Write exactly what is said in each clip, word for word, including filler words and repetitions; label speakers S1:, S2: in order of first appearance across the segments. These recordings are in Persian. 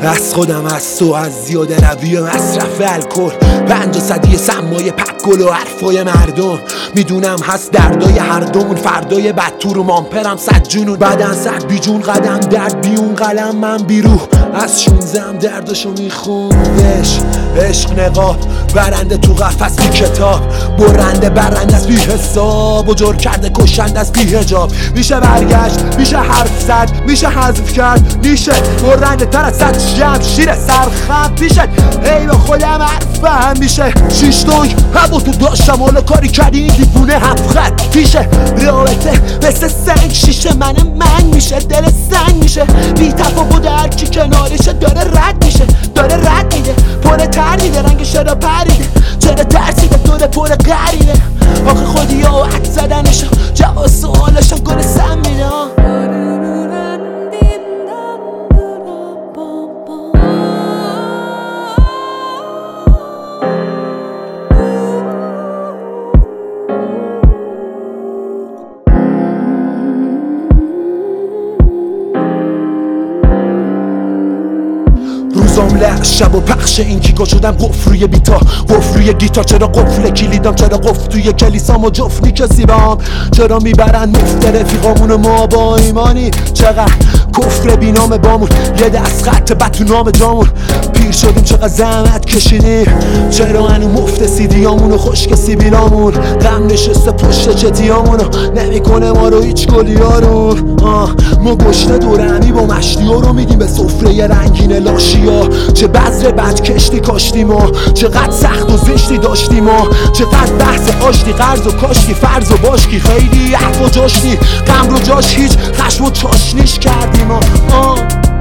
S1: از خودم، از تو، از زیاده روی مصرف الکل، پنج صدی سمای پکل و حرفای مردم. میدونم هست دردای هر دومون، فردای بد تو رو مامپرم صد جنون، بدن صد بیجون، قدم درد بیون، قلم من بیروح از شونزم دردشو میخوندش. عشق نقاب برنده تو قفس بی کتاب، برنده برنده از بی حساب و جور کرده کشنده از بی حجاب. میشه برگشت، میشه حرف زد، میشه حذف کرد، میشه برنده تر از صد شمشیر سرخم پیشت. ای با خودم حرفم میشه شیش دنگ همو تو داشتم، حالا کاری کردی این دیوونه هفت خط پیشه. رابطه مثل سنگ شیشه من من میشه، دل سنگ میشه، بی تفاوت هرکی کنارشه داره رد میشه، داره رد میده، پر تردیده، رنگش را پریده، چرا ترسیده، دور پر غریبه. آخه خودی ها و حد زدنشو، جواب سوالشو گل سم میده. روزام لح شب و پخش این کیکا شدم قفل روی بیتا، قفل روی گیتار، چرا قفل کلیدم، چرا قفل توی کلیسام و جفت کسی بام، چرا میبرن مفت رفیقامون و ما با ایمانی، چقدر کفر بینام بامون، یه دست خط بد تو نام جامون، پیر شدیم چقدر زحمت کشیدیم، چرا هنو مفت سیدیامون و خشک سیبیلامون، غم نشسته پشت چتیامونو نمیکنه ما رو هیچ گلیارون. ما گشته دور همی با مشتی ها رو میدیم به سفره رنگین لاشیا، چه بذر بد کشتی کاشتیم ما، چقدر سخت و زشتی داشتیم ما، چقدر بحث آشتی قرض و کاشتی فرض و باشکی، خیلی حرف و جاشتی غم رو جاش هیچ خشم و چاشنیش کردیم ما. آه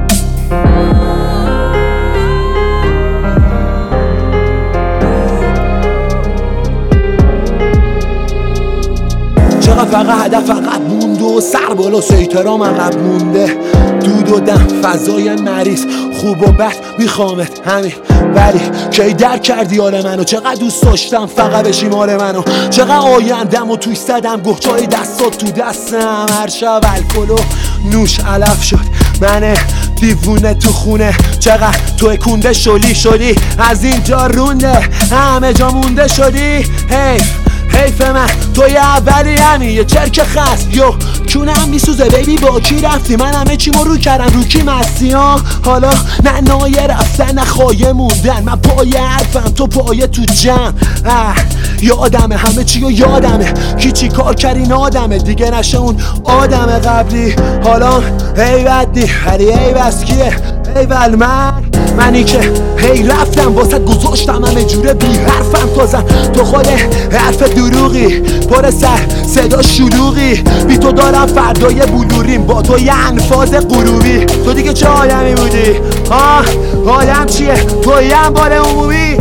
S1: چقدر فقط هدف عقب مونده و سر بالا سیطرام عقب مونده، دود و دم فضای مریض، خوب و بد میخوامت همین، ولی کی درک کردی حال منو، چقدر دوست داشتم فقط بشی مال منو، چقدر آیندم و توی صدم گهجای دستات تو دستم، هر شب الکل و نوش علف شد من دیوونه تو خونه، چقدر توی کنده شلی شدی از اینجا رونده همه جا مونده شدی. حیف حیف من توی اولی همی یه چرک خست یو کونم میسوزه بیبی با کی رفتی، من همه چیمو رو کردم رو کی مستی ها، حالا نه نایه رفتن نه خواهی موندن، من پای حرفم تو پای تو جمع. یادمه همه چی و یادمه کی چی کار کرد این آدمه دیگه نشه اون آدم قبلی، حالا هی بدی ولی هی بس کیه ایول من منی که هی رفتم واسه گذاشتم همه جوره بی حرفم تازم، تو خود حرف دروغی پر سر صدا شلوغی، بی تو دارم فردای بلوریم با تو یه انفاز غروبی، تو دیگه چه آدمی بودی؟ آه آدم چیه؟ تو یه انبال عمومی.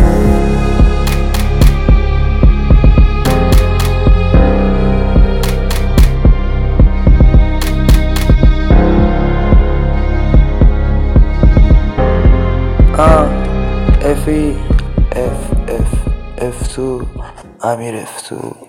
S2: اف ای اف اف اف تو امیر اف تو